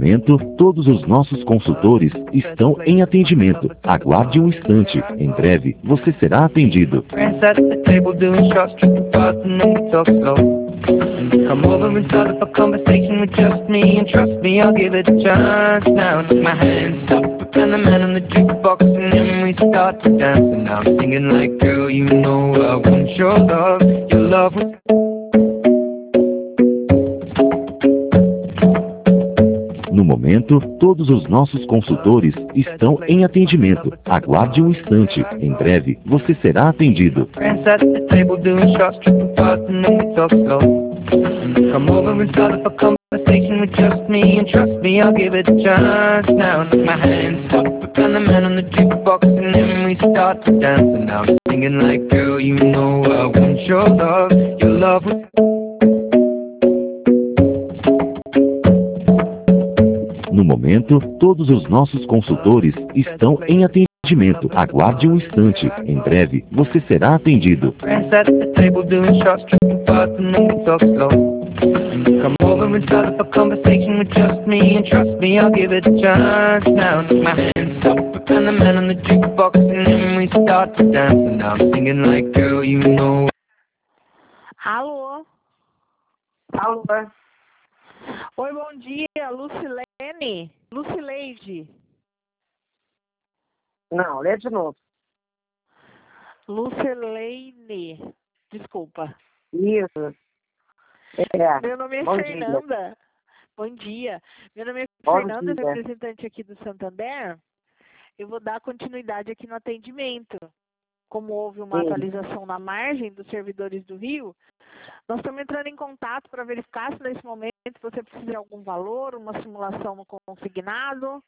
momento, todos os nossos consultores estão em atendimento. Aguarde um instante. Em breve, você será atendido. Friends at the table doing shots, tripping fast, and then we talk slow. And come over and start up a conversation with just me, and trust me, I'll give it a chance. Now take my hands up, and the man on the jukebox, and then we start to dance. And now I'm singing like, girl, you know I want your love. Your love was No momento, todos os nossos consultores estão em atendimento. Aguarde um instante. Em breve, você será atendido. friends at the table doing shots, tripping fast, and then we talk slow. And come over and start up a conversation with just me, and trust me, I'll give it a chance. Now take my hands up, and the man on the jukebox, and then we start to dance. And now I'm singing like, girl, you know I want your love. Your love was No momento, todos os nossos consultores estão em atendimento. Aguarde um instante. Em breve, você será atendido. friends at the table doing shots, tripping fast, and then we talk slow. And come over and start up a conversation with just me, and trust me, I'll give it a chance. Now take my hands up, and the man on the jukebox, and then we start to dance. And now I'm singing like, girl, you know. Alô? Alô? Oi, bom dia, Lucilene? Lucileide? Não, lê de novo. Lucileine, desculpa. Isso. É. Meu nome é Bom dia. Fernanda. Bom dia. Meu nome é Bom Fernanda, dia. representante aqui do Santander. Eu vou dar continuidade aqui no atendimento. Como houve uma Sim. atualização na margem dos servidores do Rio, nós estamos entrando em contato para verificar se nesse momento você precisa de algum valor, uma simulação no consignado.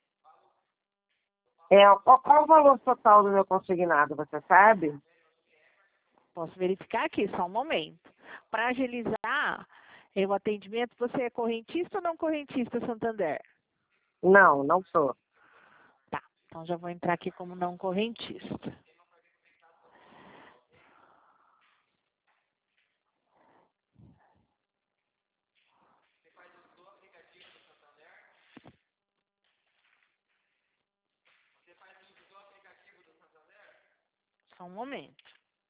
Qual o valor total do meu consignado, você sabe? Posso verificar aqui, só um momento. Para agilizar o atendimento, você é correntista ou não correntista, Santander? Não, não sou. Tá, então já vou entrar aqui como não correntista. Só um momento.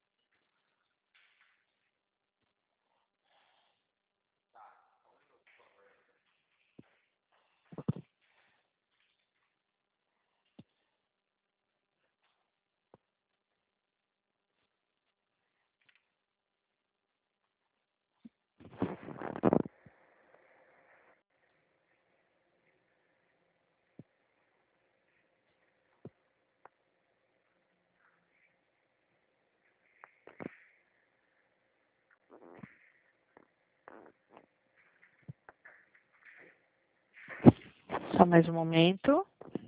Só mais um momento.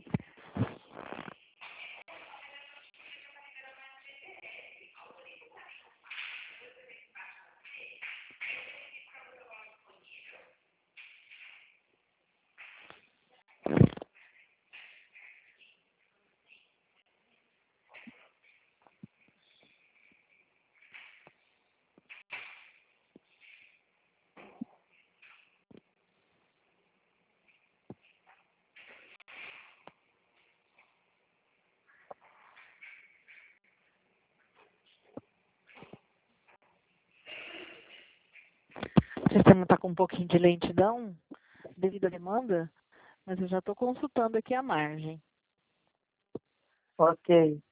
O sistema está com um pouquinho de lentidão devido à demanda, mas eu já estou consultando aqui a margem. Ok.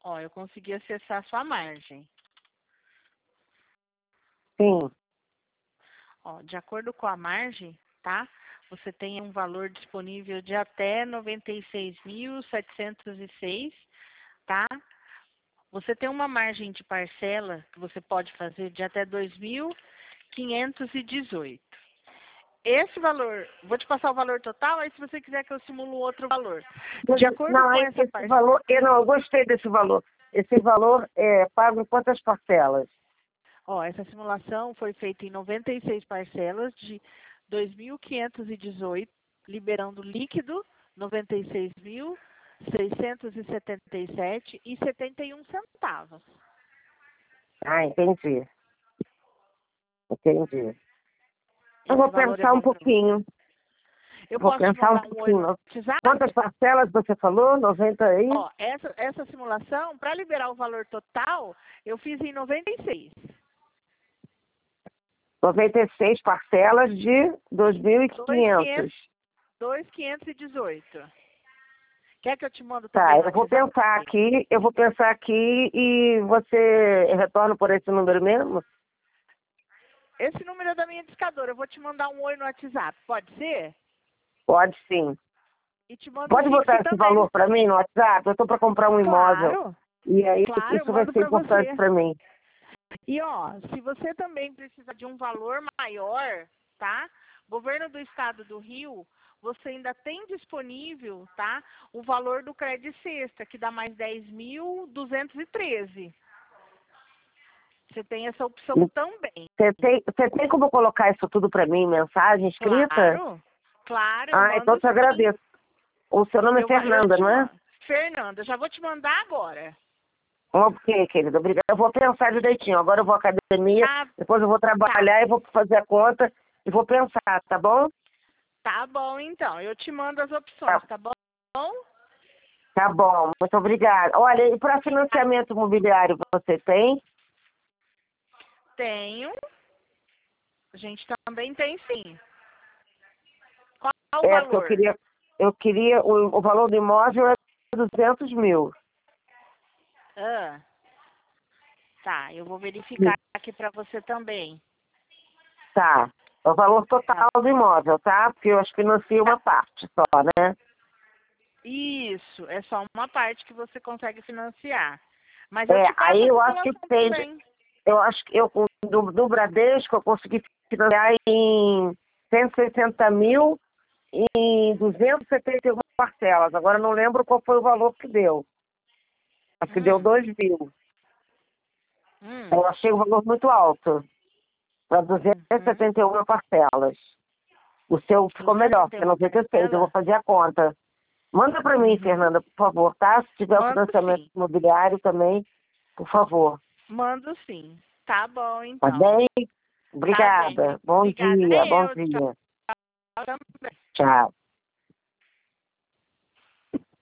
Ó, eu consegui acessar a sua margem. Sim. Ó, de acordo com a margem, tá? Você tem um valor disponível de até 96.706, tá? Você tem uma margem de parcela que você pode fazer de até 2.518. Esse valor, vou te passar o valor total, aí se você quiser que eu simulo outro valor. De acordo Não, com esse essa parcela... valor, eu gostei desse valor. Esse valor é pago em quantas parcelas? Ó, essa simulação foi feita em 96 parcelas de 2.518, liberando líquido 96.677,71 centavos. Ah, entendi. Entendi. Eu Esse vou valor é pensar um bom pra você? pouquinho. Eu Vou posso te pensar um mandar um oi no pouquinho. WhatsApp? Quantas parcelas você falou? 90 aí? Ó, essa simulação, para liberar o valor total, eu fiz em 96. 96 parcelas de 2.500. 2.518. Quer que eu te mando Tá, também no eu vou WhatsApp? pensar aqui e você retorna por esse número mesmo? Esse número é da minha discadora. Eu vou te mandar um oi no WhatsApp. Pode ser? Pode sim. E te mando o Pode Pix botar esse também. valor para mim no WhatsApp? Eu estou para comprar um imóvel. Claro, E aí claro, eu isso vai mando ser para importante você. para mim. E ó, se você também precisa de um valor maior, tá? Governo do Estado do Rio, você ainda tem disponível, tá? O valor do Crédito Sexta, que dá mais 10.213. Você tem essa opção também. Você tem como colocar isso tudo para mim em mensagem escrita? Claro, claro, eu Ah, então mando eu te sim. agradeço. O seu nome é Eu Fernanda, te não é? mando. Fernanda, já vou te mandar agora. Ok, querida, obrigada. Eu vou pensar direitinho. Agora eu vou à academia, Tá, depois eu vou trabalhar e vou fazer a conta e vou pensar, tá bom? tá bom então. Eu te mando as opções, tá bom? Tá bom, muito obrigada. Olha, e para financiamento imobiliário você tem? Tenho. A gente também tem sim. Qual o Porque valor? o valor do imóvel é 200 mil. Ah, tá, eu vou verificar aqui para você também. Tá. É o valor total Tá. do imóvel, tá? Porque eu acho que financia uma parte só, né? Isso, é só uma parte que você consegue financiar. Mas eu te passo Aí a eu acho que simulação tem. também. Eu acho que do Bradesco eu consegui financiar em 160 mil em 271 parcelas. Agora eu não lembro qual foi o valor que deu. Acho que deu 2 mil. Hum, Eu achei o valor muito alto. Para uhum. 271 parcelas. O seu ficou melhor, porque é 96. Eu vou parcela? fazer a conta. Manda para mim, Uhum. Fernanda, por favor, tá? Se tiver o Mando financiamento sim. imobiliário também, por favor. Mando sim. Tá bom, Tá então. bem? Tá bem. Obrigada. Bom Obrigada. dia, bom Eu. dia. Tchau também. Tchau.